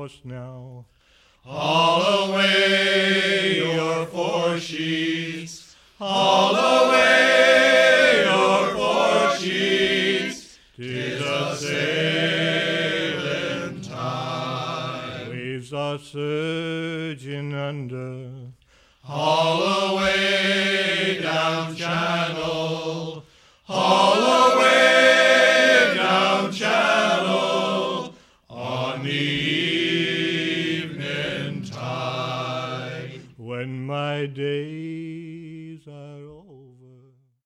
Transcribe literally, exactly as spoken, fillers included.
us now. Haul away your foresheets, haul away your foresheets, 'tis a sailing time. Waves are surging under. Haul away down channel, haul away down channel, on the